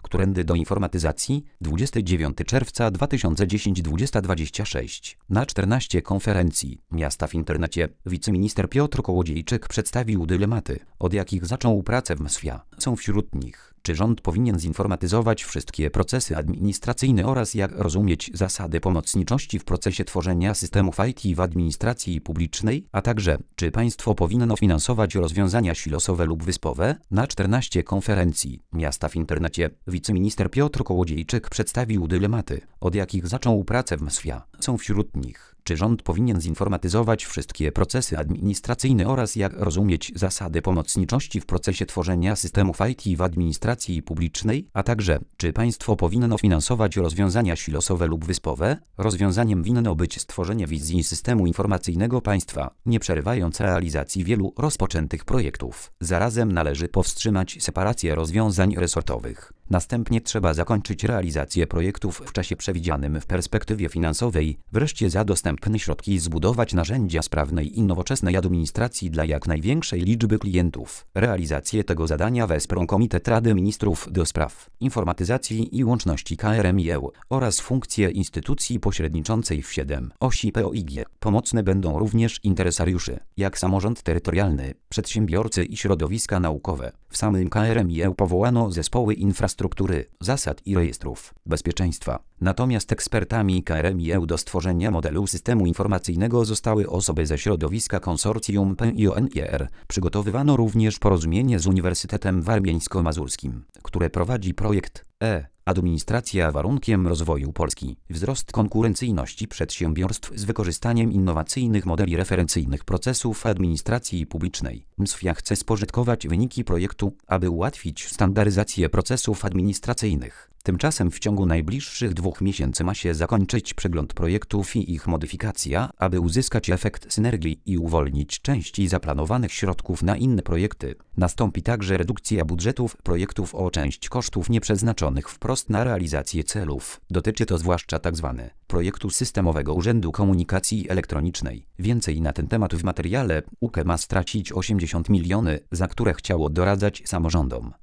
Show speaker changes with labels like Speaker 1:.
Speaker 1: Którędy do informatyzacji, 29 czerwca 2010 2026. Na 14 konferencji Miasta w internecie wiceminister Piotr Kołodziejczyk przedstawił dylematy, od jakich zaczął pracę w MSWiA. Są wśród nich: czy rząd powinien zinformatyzować wszystkie procesy administracyjne oraz jak rozumieć zasady pomocniczości w procesie tworzenia systemów IT w administracji publicznej, a także czy państwo powinno finansować rozwiązania silosowe lub wyspowe? Na 14 konferencji Miasta w internecie wiceminister Piotr Kołodziejczyk przedstawił dylematy, od jakich zaczął pracę w MSWiA. Są wśród nich: czy rząd powinien zinformatyzować wszystkie procesy administracyjne oraz jak rozumieć zasady pomocniczości w procesie tworzenia systemów IT w administracji publicznej, a także czy państwo powinno finansować rozwiązania silosowe lub wyspowe? Rozwiązaniem winno być stworzenie wizji systemu informacyjnego państwa, nie przerywając realizacji wielu rozpoczętych projektów. Zarazem należy powstrzymać separację rozwiązań resortowych. Następnie trzeba zakończyć realizację projektów w czasie przewidzianym w perspektywie finansowej. Wreszcie za dostępne środki zbudować narzędzia sprawnej i nowoczesnej administracji dla jak największej liczby klientów. Realizację tego zadania wesprą Komitet Rady Ministrów do spraw informatyzacji i łączności KRMiEU oraz funkcje instytucji pośredniczącej w 7 osi POIG. Pomocne będą również interesariusze, jak samorząd terytorialny, przedsiębiorcy i środowiska naukowe. W samym KRMiEU powołano zespoły infrastruktury, zasad i rejestrów bezpieczeństwa. Natomiast ekspertami KRMiEU do stworzenia modelu systemu informacyjnego zostały osoby ze środowiska konsorcjum PIONIR. Przygotowywano również porozumienie z Uniwersytetem Warmińsko-Mazurskim, które prowadzi projekt Administracja warunkiem rozwoju Polski. Wzrost konkurencyjności przedsiębiorstw z wykorzystaniem innowacyjnych modeli referencyjnych procesów administracji publicznej. MSWiA chce spożytkować wyniki projektu, aby ułatwić standaryzację procesów administracyjnych. Tymczasem w ciągu najbliższych 2 miesięcy ma się zakończyć przegląd projektów i ich modyfikacja, aby uzyskać efekt synergii i uwolnić części zaplanowanych środków na inne projekty. Nastąpi także redukcja budżetów projektów o część kosztów nieprzeznaczonych wprost na realizację celów. Dotyczy to zwłaszcza tzw. projektu systemowego Urzędu Komunikacji Elektronicznej. Więcej na ten temat w materiale. UKE ma stracić 80 miliony, za które chciało doradzać samorządom.